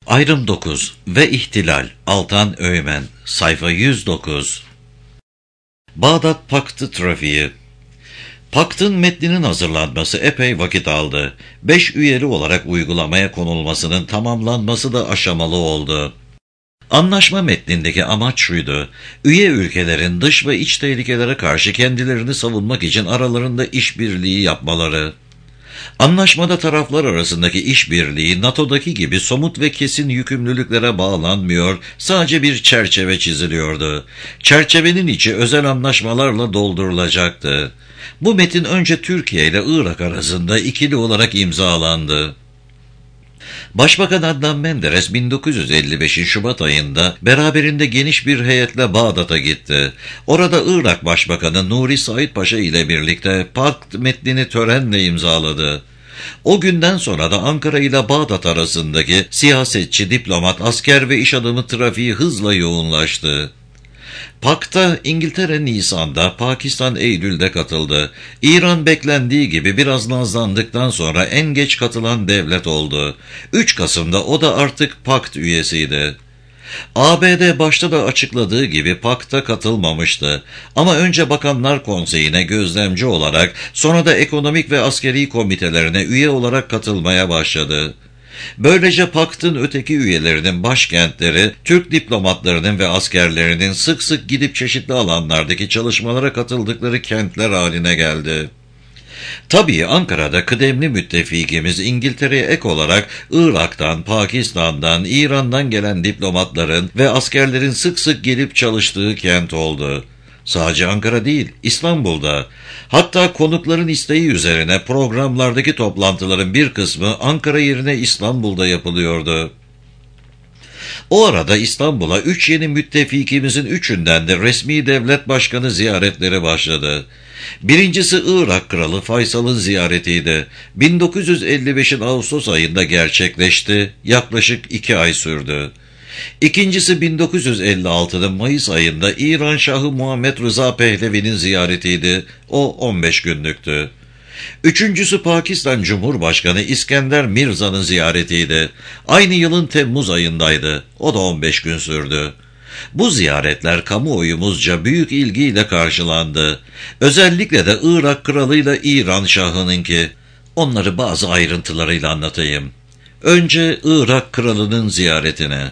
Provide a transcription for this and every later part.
Ayrım 9 ve İhtilal Altan Öğmen sayfa 109. Bağdat Paktı trafiği. Paktın metninin hazırlanması epey vakit aldı. 5 üyeli olarak uygulamaya konulmasının tamamlanması da aşamalı oldu. Anlaşma metnindeki amaç şuydu: üye ülkelerin dış ve iç tehlikelere karşı kendilerini savunmak için aralarında işbirliği yapmaları. Anlaşmada taraflar arasındaki işbirliği NATO'daki gibi somut ve kesin yükümlülüklere bağlanmıyor, sadece bir çerçeve çiziliyordu. Çerçevenin içi özel anlaşmalarla doldurulacaktı. Bu metin önce Türkiye ile Irak arasında ikili olarak imzalandı. Başbakan Adnan Menderes 1955'in Şubat ayında beraberinde geniş bir heyetle Bağdat'a gitti. Orada Irak Başbakanı Nuri Said Paşa ile birlikte pakt metnini törenle imzaladı. O günden sonra da Ankara ile Bağdat arasındaki siyasetçi, diplomat, asker ve iş adamı trafiği hızla yoğunlaştı. Pakta İngiltere Nisan'da, Pakistan Eylül'de katıldı. İran beklendiği gibi biraz nazlandıktan sonra en geç katılan devlet oldu. 3 Kasım'da o da artık pakt üyesiydi. ABD başta da açıkladığı gibi pakta katılmamıştı. Ama önce Bakanlar Konseyi'ne gözlemci olarak, sonra da ekonomik ve askeri komitelerine üye olarak katılmaya başladı. Böylece paktın öteki üyelerinin başkentleri, Türk diplomatlarının ve askerlerinin sık sık gidip çeşitli alanlardaki çalışmalara katıldıkları kentler haline geldi. Tabii Ankara'da kıdemli müttefikimiz İngiltere'ye ek olarak Irak'tan, Pakistan'dan, İran'dan gelen diplomatların ve askerlerin sık sık gelip çalıştığı kent oldu. Sadece Ankara değil, İstanbul'da. Hatta konukların isteği üzerine programlardaki toplantıların bir kısmı Ankara yerine İstanbul'da yapılıyordu. O arada İstanbul'a 3 yeni müttefikimizin 3'ünden de resmi devlet başkanı ziyaretleri başladı. Birincisi Irak Kralı Faysal'ın ziyaretiydi. 1955'in Ağustos ayında gerçekleşti, yaklaşık 2 ay sürdü. İkincisi 1956'nın Mayıs ayında İran Şahı Muhammed Rıza Pehlevi'nin ziyaretiydi. O 15 günlüktü. Üçüncüsü Pakistan Cumhurbaşkanı İskender Mirza'nın ziyaretiydi. Aynı yılın Temmuz ayındaydı. O da 15 gün sürdü. Bu ziyaretler kamuoyumuzca büyük ilgiyle karşılandı. Özellikle de Irak Kralı'yla İran Şahı'nınki. Onları bazı ayrıntılarıyla anlatayım. Önce Irak Kralı'nın ziyaretine.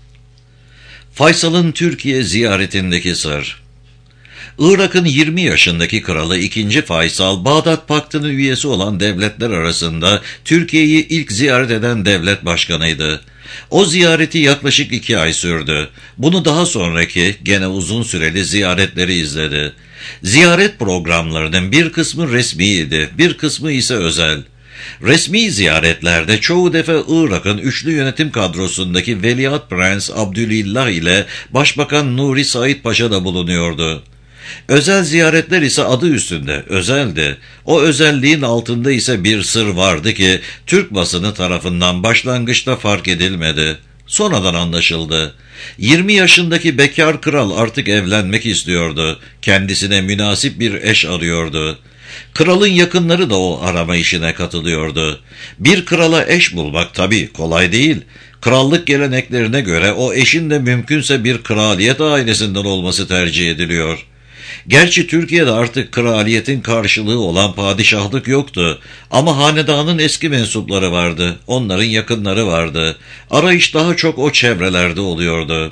Faysal'ın Türkiye ziyaretindeki sır. Irak'ın 20 yaşındaki kralı 2. Faysal, Bağdat Paktı'nın üyesi olan devletler arasında Türkiye'yi ilk ziyaret eden devlet başkanıydı. O ziyareti yaklaşık 2 ay sürdü. Bunu daha sonraki gene uzun süreli ziyaretleri izledi. Ziyaret programlarının bir kısmı resmiydi, bir kısmı ise özel. Resmi ziyaretlerde çoğu defa Irak'ın üçlü yönetim kadrosundaki Veliaht Prens Abdülillah ile Başbakan Nuri Said Paşa da bulunuyordu. Özel ziyaretler ise adı üstünde özeldi. O özelliğin altında ise bir sır vardı ki Türk basını tarafından başlangıçta fark edilmedi. Sonradan anlaşıldı. 20 yaşındaki bekar kral artık evlenmek istiyordu. Kendisine münasip bir eş arıyordu. Kralın yakınları da o arama işine katılıyordu. Bir krala eş bulmak tabii kolay değil. Krallık geleneklerine göre o eşin de mümkünse bir kraliyet ailesinden olması tercih ediliyor. Gerçi Türkiye'de artık kraliyetin karşılığı olan padişahlık yoktu. Ama hanedanın eski mensupları vardı. Onların yakınları vardı. Arayış daha çok o çevrelerde oluyordu.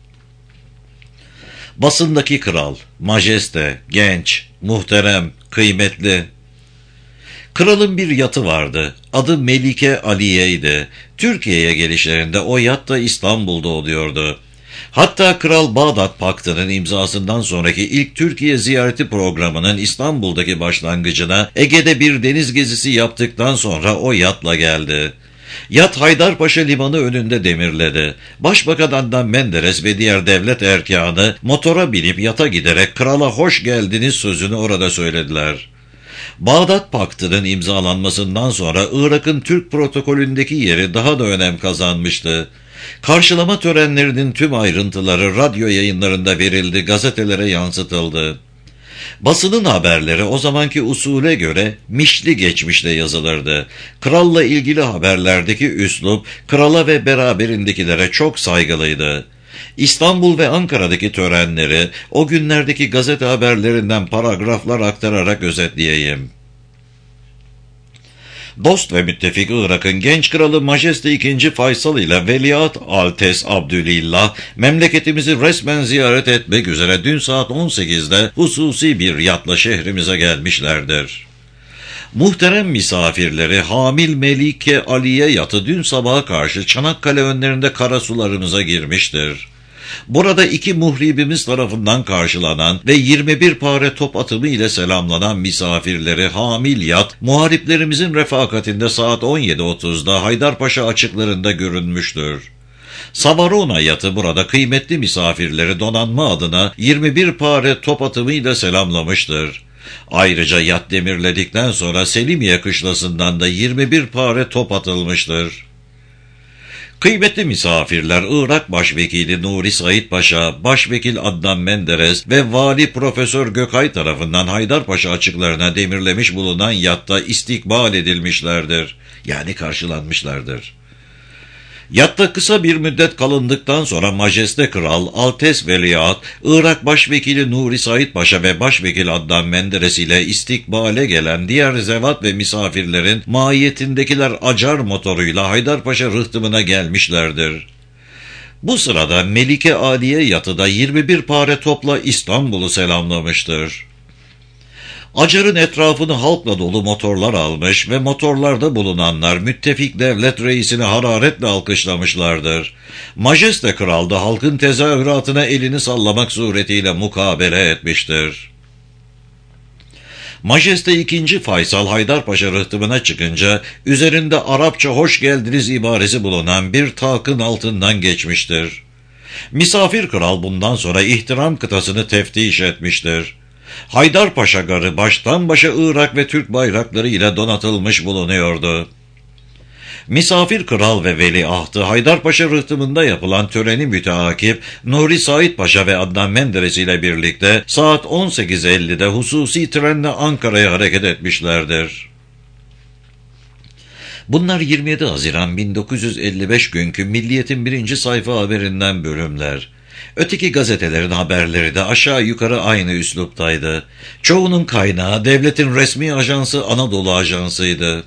Basındaki kral, majeste, genç, muhterem, kıymetli. Kralın bir yatı vardı. Adı Melike Aliye'ydi. Türkiye'ye gelişlerinde o yat da İstanbul'da oluyordu. Hatta Kral Bağdat Paktı'nın imzasından sonraki ilk Türkiye ziyareti programının İstanbul'daki başlangıcına Ege'de bir deniz gezisi yaptıktan sonra o yatla geldi. Yat Haydarpaşa Limanı önünde demirledi. Başbakan Adnan Menderes ve diğer devlet erkanı motora binip yata giderek krala hoş geldiniz sözünü orada söylediler. Bağdat Paktı'nın imzalanmasından sonra Irak'ın Türk protokolündeki yeri daha da önem kazanmıştı. Karşılama törenlerinin tüm ayrıntıları radyo yayınlarında verildi, gazetelere yansıtıldı. Basının haberleri o zamanki usule göre mişli geçmişle yazılırdı. Kralla ilgili haberlerdeki üslup, krala ve beraberindekilere çok saygılıydı. İstanbul ve Ankara'daki törenleri o günlerdeki gazete haberlerinden paragraflar aktararak özetleyeyim. Dost ve müttefik Irak'ın genç kralı Majeste II. Faysal ile Veliaht Altes Abdülillah memleketimizi resmen ziyaret etmek üzere dün saat 18'de hususi bir yatla şehrimize gelmişlerdir. Muhterem misafirleri Hamil Melike Aliye yatı dün sabaha karşı Çanakkale önlerinde karasularımıza girmiştir. Burada iki muhribimiz tarafından karşılanan ve 21 pare top atımı ile selamlanan misafirleri Hamil yat, muhariplerimizin refakatinde saat 17.30'da Haydarpaşa açıklarında görünmüştür. Savarona yatı burada kıymetli misafirleri donanma adına 21 pare top atımı ile selamlamıştır. Ayrıca yat demirledikten sonra Selimiye kışlasından da 21 pare top atılmıştır. Kıymetli misafirler Irak Başvekili Nuri Said Paşa, Başvekil Adnan Menderes ve Vali Profesör Gökay tarafından Haydarpaşa açıklarına demirlemiş bulunan yatta istikbal edilmişlerdir. Yani karşılanmışlardır. Yatta kısa bir müddet kalındıktan sonra Majeste Kral, Altes Veliaht, Irak Başvekili Nuri Said Paşa ve Başvekil Adnan Menderes ile istikbale gelen diğer zevat ve misafirlerin mahiyetindekiler acar motoruyla Haydarpaşa rıhtımına gelmişlerdir. Bu sırada Melike Aliye yatıda 21 pare topla İstanbul'u selamlamıştır. Acar'ın etrafını halkla dolu motorlar almış ve motorlarda bulunanlar müttefik devlet reisini hararetle alkışlamışlardır. Majeste Kral da halkın tezahüratına elini sallamak suretiyle mukabele etmiştir. Majeste II. Faysal Haydarpaşa rıhtımına çıkınca üzerinde Arapça hoş geldiniz ibaresi bulunan bir takın altından geçmiştir. Misafir kral bundan sonra ihtiram kıtasını teftiş etmiştir. Haydarpaşa garı baştan başa Irak ve Türk bayrakları ile donatılmış bulunuyordu. Misafir kral ve veliahtı Haydarpaşa rıhtımında yapılan töreni müteakip Nuri Said Paşa ve Adnan Menderes ile birlikte saat 18.50'de hususi trenle Ankara'ya hareket etmişlerdir. Bunlar 27 Haziran 1955 günkü Milliyet'in 1. sayfa haberinden bölümler. Öteki gazetelerin haberleri de aşağı yukarı aynı üsluptaydı. Çoğunun kaynağı devletin resmi ajansı Anadolu Ajansı'ydı.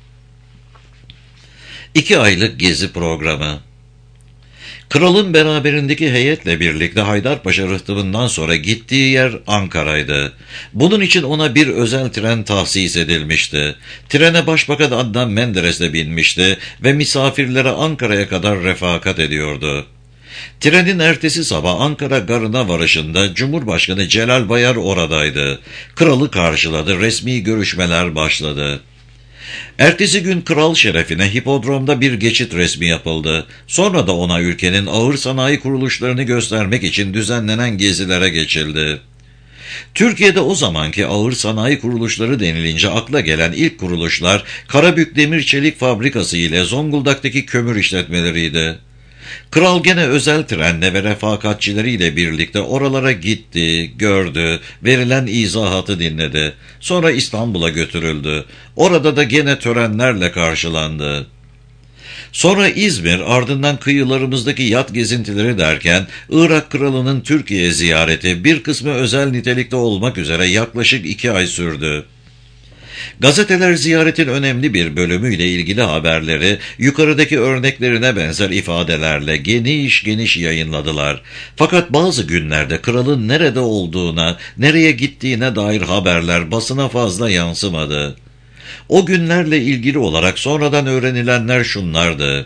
2 aylık gezi programı. Kralın beraberindeki heyetle birlikte Haydarpaşa rıhtımından sonra gittiği yer Ankara'ydı. Bunun için ona bir özel tren tahsis edilmişti. Trene Başbakan Adnan Menderes de binmişti ve misafirlere Ankara'ya kadar refakat ediyordu. Trenin ertesi sabah Ankara garına varışında Cumhurbaşkanı Celal Bayar oradaydı. Kralı karşıladı, resmi görüşmeler başladı. Ertesi gün kral şerefine hipodromda bir geçit resmi yapıldı. Sonra da ona ülkenin ağır sanayi kuruluşlarını göstermek için düzenlenen gezilere geçildi. Türkiye'de o zamanki ağır sanayi kuruluşları denilince akla gelen ilk kuruluşlar Karabük Demir Çelik Fabrikası ile Zonguldak'taki kömür işletmeleriydi. Kral gene özel trenle ve refakatçileriyle birlikte oralara gitti, gördü, verilen izahatı dinledi. Sonra İstanbul'a götürüldü. Orada da gene törenlerle karşılandı. Sonra İzmir, ardından kıyılarımızdaki yat gezintileri derken Irak kralının Türkiye ziyareti bir kısmı özel nitelikte olmak üzere yaklaşık 2 ay sürdü. Gazeteler ziyaretin önemli bir bölümüyle ilgili haberleri yukarıdaki örneklerine benzer ifadelerle geniş geniş yayınladılar. Fakat bazı günlerde kralın nerede olduğuna, nereye gittiğine dair haberler basına fazla yansımadı. O günlerle ilgili olarak sonradan öğrenilenler şunlardı.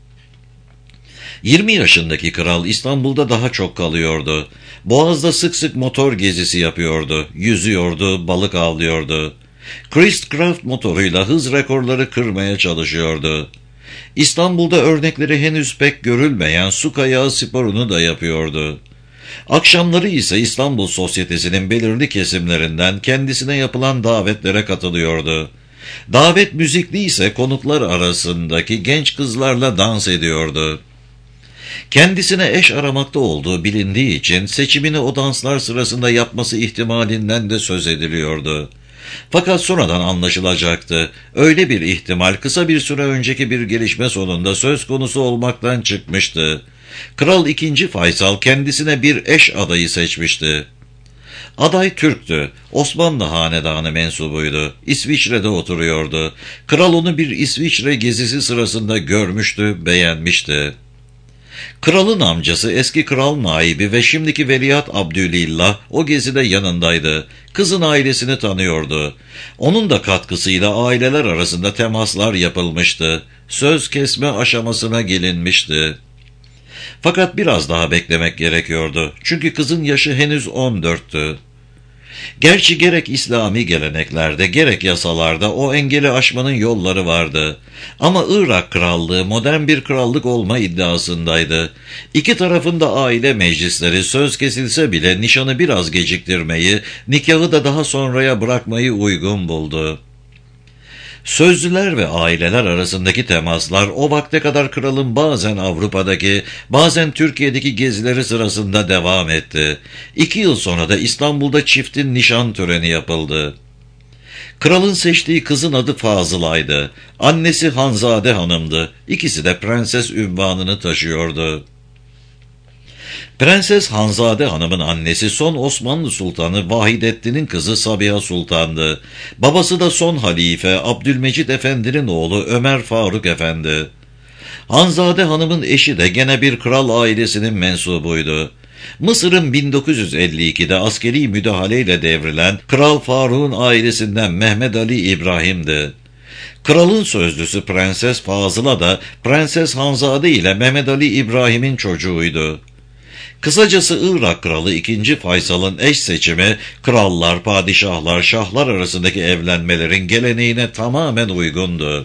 20 yaşındaki kral İstanbul'da daha çok kalıyordu. Boğaz'da sık sık motor gezisi yapıyordu, yüzüyordu, balık avlıyordu. Christcraft motoruyla hız rekorları kırmaya çalışıyordu. İstanbul'da örnekleri henüz pek görülmeyen su kayağı sporunu da yapıyordu. Akşamları ise İstanbul sosyetesinin belirli kesimlerinden kendisine yapılan davetlere katılıyordu. Davet müzikli ise konuklar arasındaki genç kızlarla dans ediyordu. Kendisine eş aramakta olduğu bilindiği için seçimini o danslar sırasında yapması ihtimalinden de söz ediliyordu. Fakat sonradan anlaşılacaktı. Öyle bir ihtimal kısa bir süre önceki bir gelişme sonunda söz konusu olmaktan çıkmıştı. Kral II. Faysal kendisine bir eş adayı seçmişti. Aday Türktü. Osmanlı hanedanı mensubuydu. İsviçre'de oturuyordu. Kral onu bir İsviçre gezisi sırasında görmüştü, beğenmişti. Kralın amcası eski kral naibi ve şimdiki veliaht Abdülillah o gezide yanındaydı. Kızın ailesini tanıyordu. Onun da katkısıyla aileler arasında temaslar yapılmıştı. Söz kesme aşamasına gelinmişti. Fakat biraz daha beklemek gerekiyordu. Çünkü kızın yaşı henüz 14'tü. Gerçi gerek İslami geleneklerde gerek yasalarda o engeli aşmanın yolları vardı. Ama Irak krallığı modern bir krallık olma iddiasındaydı. İki tarafında aile meclisleri söz kesilse bile nişanı biraz geciktirmeyi, nikahı da daha sonraya bırakmayı uygun buldu. Sözlüler ve aileler arasındaki temaslar o vakte kadar kralın bazen Avrupa'daki, bazen Türkiye'deki gezileri sırasında devam etti. 2 yıl sonra da İstanbul'da çiftin nişan töreni yapıldı. Kralın seçtiği kızın adı Fazıla'ydı. Annesi Hanzade Hanım'dı. İkisi de prenses ünvanını taşıyordu. Prenses Hanzade Hanım'ın annesi son Osmanlı Sultanı Vahidettin'in kızı Sabiha Sultan'dı. Babası da son halife Abdülmecid Efendi'nin oğlu Ömer Faruk Efendi. Hanzade Hanım'ın eşi de gene bir kral ailesinin mensubuydu. Mısır'ın 1952'de askeri müdahaleyle devrilen Kral Faruk'un ailesinden Mehmet Ali İbrahim'di. Kralın sözlüsü Prenses Fazıla da Prenses Hanzade ile Mehmet Ali İbrahim'in çocuğuydu. Kısacası Irak Kralı II. Faysal'ın eş seçimi, krallar, padişahlar, şahlar arasındaki evlenmelerin geleneğine tamamen uygundu.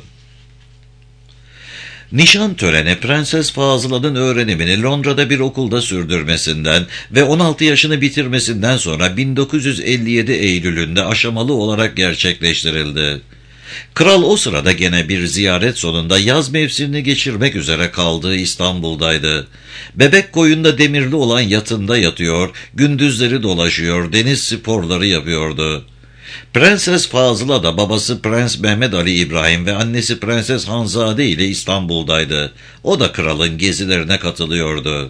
Nişan töreni Prenses Fazıla'nın öğrenimini Londra'da bir okulda sürdürmesinden ve 16 yaşını bitirmesinden sonra 1957 Eylül'ünde aşamalı olarak gerçekleştirildi. Kral o sırada gene bir ziyaret sonunda yaz mevsimini geçirmek üzere kaldığı İstanbul'daydı. Bebekkoyun'da demirli olan yatında yatıyor, gündüzleri dolaşıyor, deniz sporları yapıyordu. Prenses Fazıla da babası Prens Mehmet Ali İbrahim ve annesi Prenses Hanzade ile İstanbul'daydı. O da kralın gezilerine katılıyordu.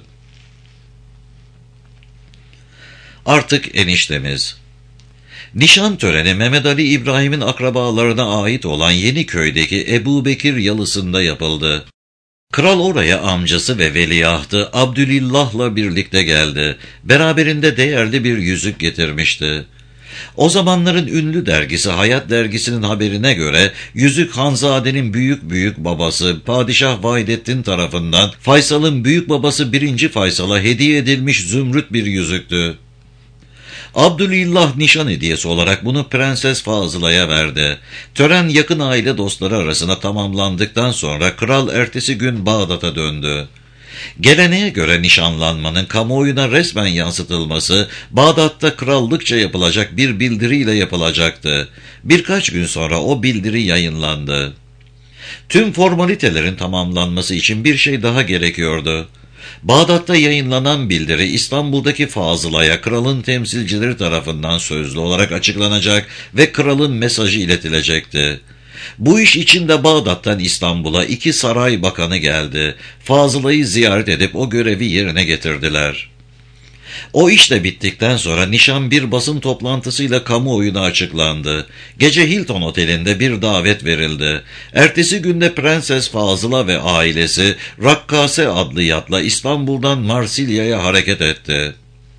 Artık eniştemiz. Nişan töreni Mehmet Ali İbrahim'in akrabalarına ait olan Yeniköy'deki Ebu Bekir yalısında yapıldı. Kral oraya amcası ve veliahtı Abdülillah'la birlikte geldi. Beraberinde değerli bir yüzük getirmişti. O zamanların ünlü dergisi Hayat dergisinin haberine göre yüzük Hanzade'nin büyük babası Padişah Vahidettin tarafından Faysal'ın büyük babası 1. Faysal'a hediye edilmiş zümrüt bir yüzüktü. Abdülillah nişan hediyesi olarak bunu Prenses Fazıla'ya verdi. Tören yakın aile dostları arasında tamamlandıktan sonra kral ertesi gün Bağdat'a döndü. Geleneğe göre nişanlanmanın kamuoyuna resmen yansıtılması Bağdat'ta krallıkça yapılacak bir bildiriyle yapılacaktı. Birkaç gün sonra o bildiri yayınlandı. Tüm formalitelerin tamamlanması için bir şey daha gerekiyordu. Bağdat'ta yayınlanan bildiri İstanbul'daki Fazıla'ya kralın temsilcileri tarafından sözlü olarak açıklanacak ve kralın mesajı iletilecekti. Bu iş için de Bağdat'tan İstanbul'a 2 saray bakanı geldi. Fazıla'yı ziyaret edip o görevi yerine getirdiler. O iş de bittikten sonra nişan bir basın toplantısıyla kamuoyuna açıklandı. Gece Hilton Oteli'nde bir davet verildi. Ertesi günde Prenses Fazıla ve ailesi Rakkase adlı yatla İstanbul'dan Marsilya'ya hareket etti.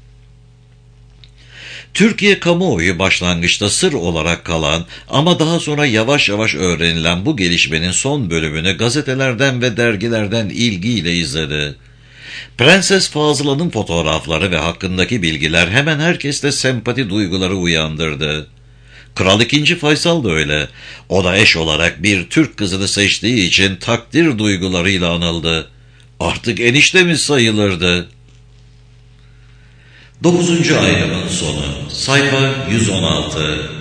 Türkiye kamuoyu başlangıçta sır olarak kalan ama daha sonra yavaş yavaş öğrenilen bu gelişmenin son bölümünü gazetelerden ve dergilerden ilgiyle izledi. Prenses Fazıla'nın fotoğrafları ve hakkındaki bilgiler hemen herkeste sempati duyguları uyandırdı. Kral II. Faysal da öyle. O da eş olarak bir Türk kızını seçtiği için takdir duygularıyla anıldı. Artık eniştemiz sayılırdı. 9. ayrımın sonu. Sayfa 116.